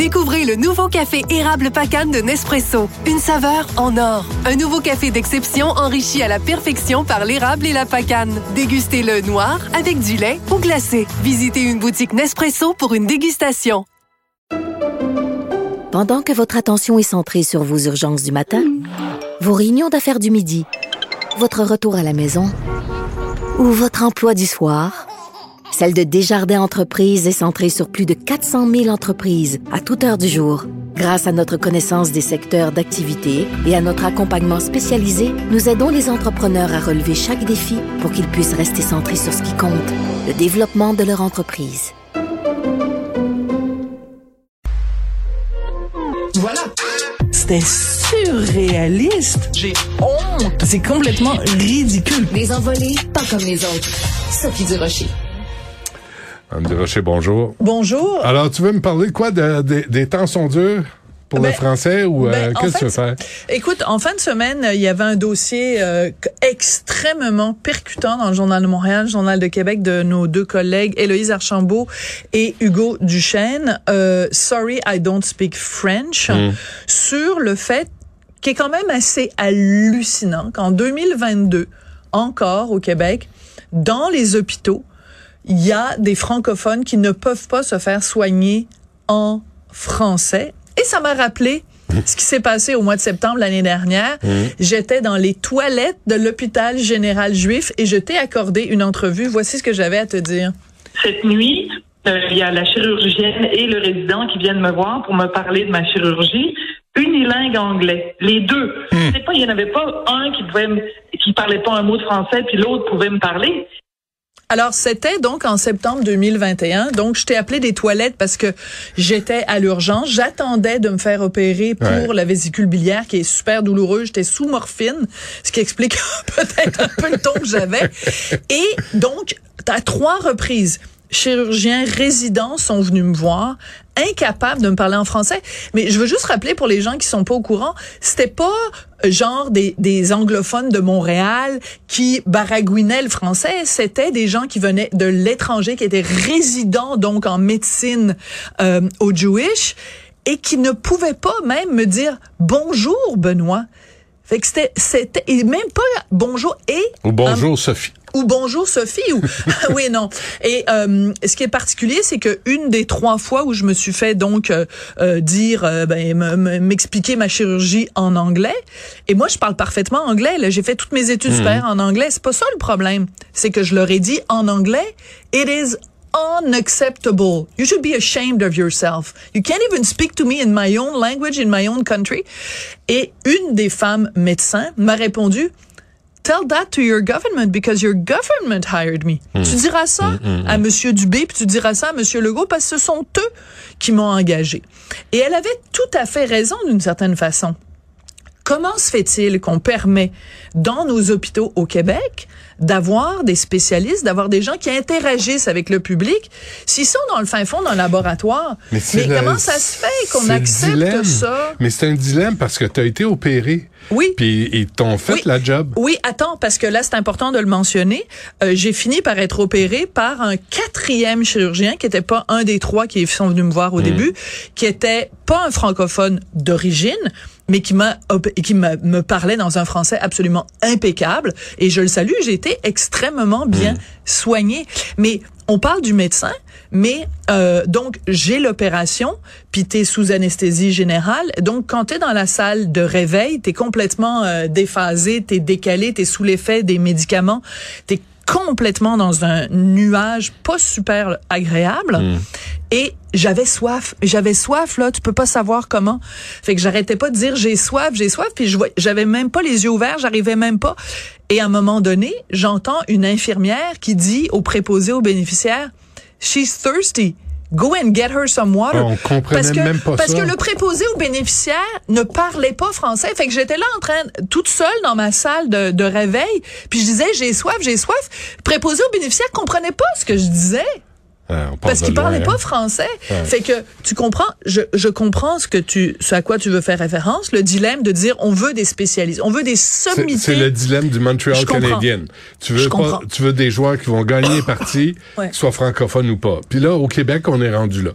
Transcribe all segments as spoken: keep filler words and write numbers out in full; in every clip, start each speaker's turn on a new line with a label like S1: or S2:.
S1: Découvrez le nouveau café érable Pacane de Nespresso. Une saveur en or. Un nouveau café d'exception enrichi à la perfection par l'érable et la pacane. Dégustez-le noir, avec du lait ou glacé. Visitez une boutique Nespresso pour une dégustation.
S2: Pendant que votre attention est centrée sur vos urgences du matin, vos réunions d'affaires du midi, votre retour à la maison ou votre emploi du soir, celle de Desjardins Entreprises est centrée sur plus de quatre cent mille entreprises à toute heure du jour. Grâce à notre connaissance des secteurs d'activité et à notre accompagnement spécialisé, nous aidons les entrepreneurs à relever chaque défi pour qu'ils puissent rester centrés sur ce qui compte, le développement de leur entreprise.
S3: Voilà. C'était surréaliste. J'ai honte. C'est complètement ridicule.
S4: Les envolées, pas comme les autres. Sophie Durocher.
S5: Madame Durocher, bonjour.
S3: Bonjour.
S5: Alors, tu veux me parler de quoi? De, de, des temps sont durs pour ben, le français ou ben, euh, qu'est-ce que tu veux faire?
S3: Écoute, en fin de semaine, il y avait un dossier euh, extrêmement percutant dans le Journal de Montréal, le Journal de Québec, de nos deux collègues, Héloïse Archambault et Hugo Duchesne. Euh, Sorry, I don't speak French. Mm. Sur le fait qui est quand même assez hallucinant qu'en deux mille vingt-deux, encore au Québec, dans les hôpitaux, il y a des francophones qui ne peuvent pas se faire soigner en français. Et ça m'a rappelé ce qui s'est passé au mois de septembre l'année dernière. Mmh. J'étais dans les toilettes de l'hôpital général juif et je t'ai accordé une entrevue. Voici ce que j'avais à te dire.
S6: Cette nuit, euh, il y a la chirurgienne et le résident qui viennent me voir pour me parler de ma chirurgie. Unilingue anglais. Les deux. Mmh. C'est pas, il n'y en avait pas un qui pouvait me, qui parlait pas un mot de français puis l'autre pouvait me parler.
S3: Alors, c'était donc en septembre deux mille vingt et un. Donc, je t'ai appelé des toilettes parce que j'étais à l'urgence. J'attendais de me faire opérer pour ouais. la vésicule biliaire qui est super douloureuse. J'étais sous morphine, ce qui explique peut-être un peu le ton que j'avais. Et donc, à trois reprises, chirurgiens résidents sont venus me voir, incapables de me parler en français. Mais je veux juste rappeler pour les gens qui sont pas au courant, c'était pas genre des, des anglophones de Montréal qui baragouinaient le français, c'était des gens qui venaient de l'étranger, qui étaient résidents donc en médecine euh, au Jewish et qui ne pouvaient pas même me dire bonjour Benoît. Fait que c'était, c'était et même pas bonjour et
S5: ou bonjour euh, Sophie.
S3: Ou bonjour Sophie ou oui non et euh, ce qui est particulier c'est que une des trois fois où je me suis fait donc euh, euh, dire euh, ben m- m'expliquer ma chirurgie en anglais et moi je parle parfaitement anglais là, j'ai fait toutes mes études mmh. supérieures en anglais, c'est pas ça le problème, c'est que je leur ai dit en anglais it is unacceptable. You should be ashamed of yourself. You can't even speak to me in my own language, in my own country. Et une des femmes médecins m'a répondu, tell that to your government because your government hired me. Mm. Tu diras ça mm, mm, à Monsieur Dubé, puis tu diras ça à Monsieur Legault parce que ce sont eux qui m'ont engagé. Et elle avait tout à fait raison d'une certaine façon. Comment se fait-il qu'on permet dans nos hôpitaux au Québec d'avoir des spécialistes, d'avoir des gens qui interagissent avec le public, s'ils sont dans le fin fond d'un laboratoire? Mais, mais le, comment ça se fait qu'on accepte ça?
S5: Mais c'est un dilemme parce que tu as été opéré.
S3: Oui.
S5: Puis ils t'ont fait
S3: oui.
S5: la job.
S3: Oui, attends, parce que là, c'est important de le mentionner. Euh, j'ai fini par être opéré par un quatrième chirurgien qui était pas un des trois qui sont venus me voir au mmh. début, qui était pas un francophone d'origine, mais qui m'a qui m'a, me parlait dans un français absolument impeccable. Et je le salue, j'ai été extrêmement bien mmh. soignée. Mais on parle du médecin, mais euh, donc j'ai l'opération, puis t'es sous anesthésie générale. Donc quand t'es dans la salle de réveil, t'es complètement euh, déphasé, t'es décalé, t'es sous l'effet des médicaments, t'es complètement dans un nuage pas super agréable. Mmh. Et j'avais soif, j'avais soif là, tu peux pas savoir comment. Fait que j'arrêtais pas de dire j'ai soif, j'ai soif, puis je j'avais même pas les yeux ouverts, j'arrivais même pas. Et à un moment donné, j'entends une infirmière qui dit au préposé aux bénéficiaires, she's thirsty. Go and get her some water.
S5: On comprenait
S3: parce que,
S5: même pas
S3: parce
S5: ça.
S3: que le préposé aux bénéficiaires ne parlait pas français. Fait que j'étais là en train, toute seule dans ma salle de, de réveil, puis je disais j'ai soif, j'ai soif. Le préposé aux bénéficiaires comprenait pas ce que je disais.
S5: Ah,
S3: parce qu'il
S5: loin,
S3: parlait
S5: hein?
S3: pas français.
S5: Ouais.
S3: Fait que tu comprends, je, je comprends ce que tu, ce à quoi tu veux faire référence, le dilemme de dire on veut des spécialistes, on veut des sommités.
S5: C'est, c'est le dilemme du Montreal Canadian. Tu veux pas, tu veux des joueurs qui vont gagner les parties, ouais. qu'ils soient francophones ou pas. Puis là, au Québec, on est rendu là.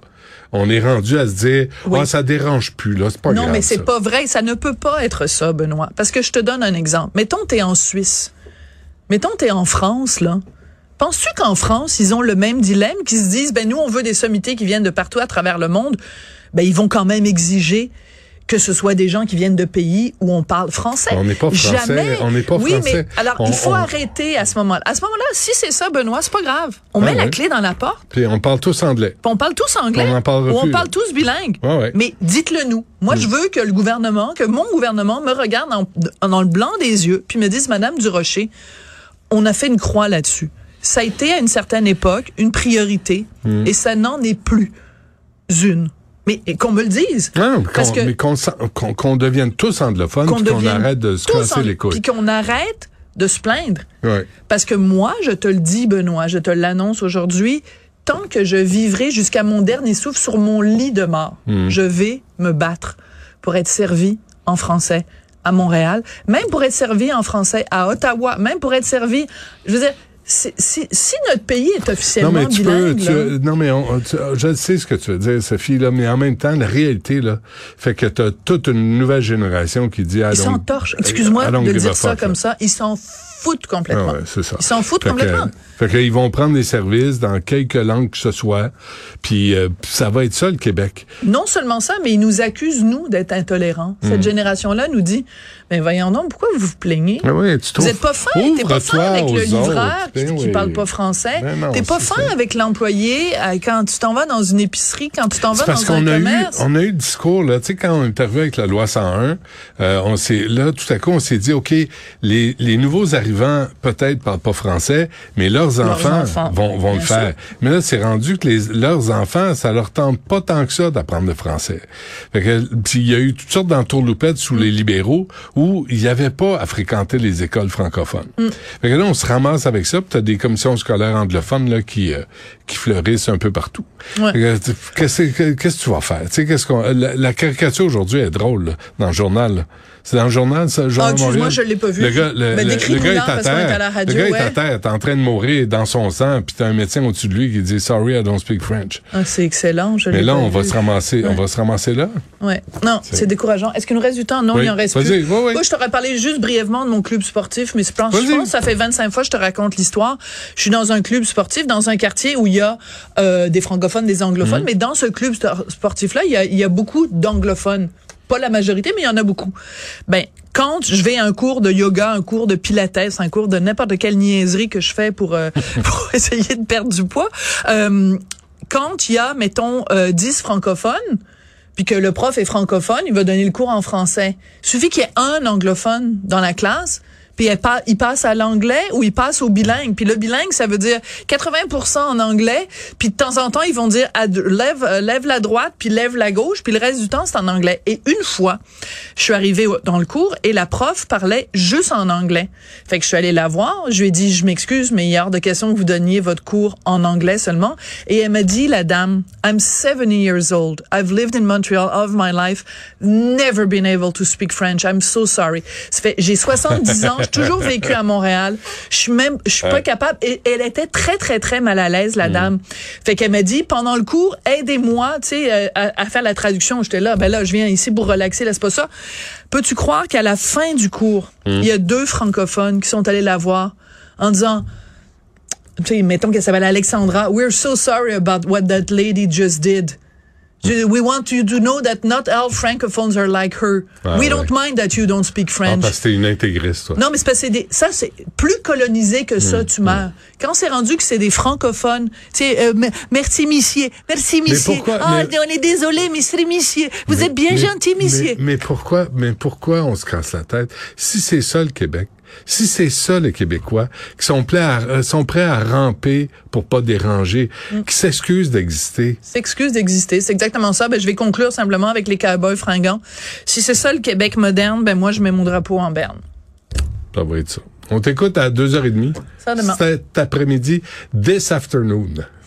S5: on est rendu à se dire, oui. ah, ça dérange plus, là, c'est pas
S3: non,
S5: grave.
S3: Non, mais c'est
S5: ça.
S3: pas vrai. Ça ne peut pas être ça, Benoît. Parce que je te donne un exemple. Mettons, t'es en Suisse. Mettons, t'es en France, là. Penses-tu qu'en France, ils ont le même dilemme, qu'ils se disent, ben, nous, on veut des sommités qui viennent de partout à travers le monde. Ben, ils vont quand même exiger que ce soit des gens qui viennent de pays où on parle français.
S5: On n'est pas français.
S3: Jamais.
S5: On n'est pas
S3: oui,
S5: français.
S3: mais alors,
S5: on,
S3: il faut
S5: on...
S3: arrêter à ce moment-là. À ce moment-là, si c'est ça, Benoît, c'est pas grave. On ah, met ouais. la clé dans la porte.
S5: Puis on parle tous anglais.
S3: Puis on parle tous anglais.
S5: On en parle
S3: ou
S5: plus,
S3: on parle
S5: là.
S3: tous bilingues.
S5: Ouais, ouais.
S3: Mais dites-le nous. Moi, mm. je veux que le gouvernement, que mon gouvernement me regarde dans, dans le blanc des yeux puis me dise, Madame Durocher, on a fait une croix là-dessus. Ça a été, à une certaine époque, une priorité mm. et ça n'en est plus une. Mais qu'on me le dise.
S5: Non,
S3: parce
S5: qu'on,
S3: que,
S5: mais qu'on, qu'on, qu'on devienne tous anglophones, qu'on, qu'on arrête de se casser en, les couilles.
S3: Puis qu'on arrête de se plaindre.
S5: Ouais.
S3: Parce que moi, je te le dis, Benoît, je te l'annonce aujourd'hui, tant que je vivrai jusqu'à mon dernier souffle sur mon lit de mort, mmh. je vais me battre pour être servi en français à Montréal, même pour être servi en français à Ottawa, même pour être servi, je veux dire, Si, si, si notre pays est officiellement
S5: non, mais tu
S3: bilingue...
S5: Peux, tu, non, mais on, tu, je sais ce que tu veux dire, Sophie, là, mais en même temps, la réalité, là, fait que t'as toute une nouvelle génération qui dit...
S3: Ils s'en torchent. Excuse-moi de dire ça comme ça. Ils s'en foutent complètement.
S5: Ah ouais, c'est ça.
S3: Ils s'en foutent
S5: fait
S3: complètement.
S5: Que, fait qu'ils vont prendre des services dans quelque langue que ce soit, puis euh, ça va être ça, le Québec.
S3: Non seulement ça, mais ils nous accusent, nous, d'être intolérants. Cette mmh. génération-là nous dit, mais voyons donc, pourquoi vous vous plaignez?
S5: Ah ouais, tu
S3: vous êtes pas fin, t'es pas fin avec le livreur qui, qui oui. parle pas français. Ben non, t'es pas fin ça. avec l'employé quand tu t'en vas dans une épicerie, quand tu t'en vas dans un commerce.
S5: Eu, on a eu le discours, là, tu sais, quand on est arrivé avec la loi cent un, euh, on s'est, là, tout à coup, on s'est dit, OK, les, les nouveaux arrivants, peut-être, parlent pas français, mais leurs, leurs enfants, enfants vont, vont le faire. Sûr. Mais là, c'est rendu que les, leurs enfants, ça leur tente pas tant que ça d'apprendre le français. Fait que, puis il y a eu toutes sortes d'entourloupettes sous mm. les libéraux où il y avait pas à fréquenter les écoles francophones. Mm. Fait que là, on se ramasse avec ça, puis t'as des commissions scolaires anglophones, là, qui, euh, qui fleurissent un peu partout. Ouais. Fait que, qu'est-ce, qu'est-ce que tu vas faire? Tu sais, qu'est-ce qu'on, la, la caricature aujourd'hui est drôle, là, dans le journal, là. C'est dans le journal, ça, Jean
S3: Ah, excuse-moi, je l'ai pas vu.
S5: Le gars, le,
S3: mais
S5: le, le gars est à terre.
S3: À la radio,
S5: le gars
S3: ouais.
S5: est à terre, t'es en train de mourir dans son sang, puis t'as un médecin au-dessus de lui qui dit Sorry, I don't speak French.
S3: Ah, c'est excellent, je l'ai
S5: Mais là,
S3: pas
S5: on
S3: vu.
S5: va se ramasser, ouais. on va se ramasser là.
S3: Ouais. Non, c'est, c'est décourageant. Est-ce qu'il nous reste du temps? Non,
S5: oui.
S3: il en reste
S5: Vas-y.
S3: plus.
S5: Oui, oui.
S3: Moi, je t'aurais parlé juste brièvement de mon club sportif, mais je pense, je pense que ça fait vingt-cinq fois que je te raconte l'histoire. Je suis dans un club sportif, dans un quartier où il y a euh, des francophones, des anglophones, mmh. mais dans ce club sportif-là, il y a, il y a beaucoup d'anglophones. Pas la majorité, mais il y en a beaucoup. Ben, quand je vais à un cours de yoga, un cours de pilates, un cours de n'importe quelle niaiserie que je fais pour, euh, pour essayer de perdre du poids, euh, quand il y a, mettons, euh, dix francophones, puis que le prof est francophone, il va donner le cours en français. Il suffit qu'il y ait un anglophone dans la classe, puis il passe à l'anglais ou il passe au bilingue. Puis le bilingue, ça veut dire quatre-vingts pour cent en anglais, puis de temps en temps, ils vont dire lève euh, lève la droite, puis lève la gauche, puis le reste du temps, c'est en anglais. Et une fois, je suis arrivée dans le cours et la prof parlait juste en anglais. Fait que je suis allée la voir, je lui ai dit, je m'excuse, mais il est hors de question que vous donniez votre cours en anglais seulement. Et elle m'a dit, la dame, I'm seventy years old. I've lived in Montreal all of my life, never been able to speak French. I'm so sorry. Ça fait, j'ai soixante-dix ans, j'ai toujours vécu à Montréal. Je suis même, je suis pas capable. Et elle était très, très, très mal à l'aise, la mmh. dame. Fait qu'elle m'a dit, pendant le cours, aidez-moi, tu sais, à, à faire la traduction. J'étais là, ben là, je viens ici pour relaxer, là, c'est pas ça. Peux-tu croire qu'à la fin du cours, mmh. il y a deux francophones qui sont allés la voir en disant, tu sais, mettons qu'elle s'appelle Alexandra, we're so sorry about what that lady just did. We want you to know that not all francophones are like her. Ah, We ouais. don't mind that you don't speak French.
S5: Ah, parce que t'es une intégriste, toi.
S3: Non, mais c'est parce que c'est des, ça, c'est plus colonisé que ça, mmh, tu meurs. Mmh. Quand c'est rendu que c'est des francophones, tu sais, euh, merci, monsieur. Merci, monsieur. Ah, mais... on est désolé, monsieur, monsieur. Vous mais, êtes bien mais, gentil, monsieur.
S5: Mais, mais pourquoi, mais pourquoi on se casse la tête? Si c'est ça, le Québec, si c'est ça, les Québécois, qui sont prêts à, euh, sont prêts à ramper pour pas déranger, mm. qui s'excusent d'exister.
S3: S'excusent d'exister, c'est exactement ça. Ben, je vais conclure simplement avec les cowboys fringants. Si c'est ça, le Québec moderne, ben, moi, je mets mon drapeau en berne.
S5: Ça va être ça. On t'écoute à deux heures trente.
S3: Ça demain.
S5: Cet après-midi, this afternoon.